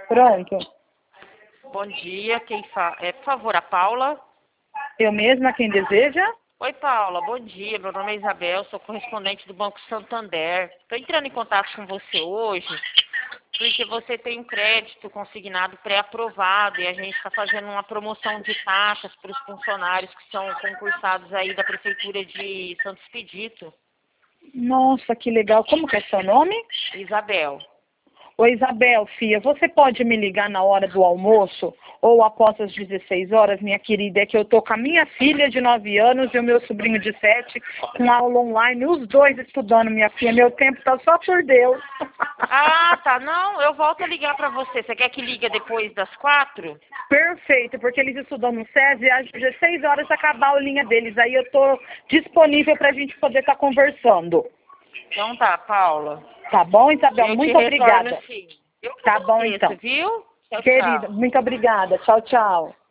Pronto. Bom dia, quem fala? Por favor, a Paula. Eu mesma, quem deseja? Oi, Paula, bom dia. Meu nome é Isabel, sou correspondente do Banco Santander. Estou entrando em contato com você hoje porque você tem um crédito consignado pré-aprovado e a gente está fazendo uma promoção de taxas para os funcionários que são concursados aí da Prefeitura de Santo Expedito. Nossa, que legal. Como que é seu nome? Isabel. Oi, Isabel, filha, você pode me ligar na hora do almoço ou após as 16 horas, minha querida? É que eu tô com a minha filha de 9 anos e o meu sobrinho de 7 com aula online, os dois estudando, minha filha. Meu tempo tá só por Deus. Ah, tá. Não, eu volto a ligar para você. Você quer que liga depois das 4? Perfeito, porque eles estudam no SESI e às 16 horas acabar a aulinha deles. Aí eu tô disponível pra gente poder estar conversando. Então tá, Paula. Tá bom, Isabel? Eu te Muito retorno obrigada. sim. Eu que Tá bom, agradeço, então. viu? Tchau, Querida, tchau. muito obrigada. Tchau, tchau.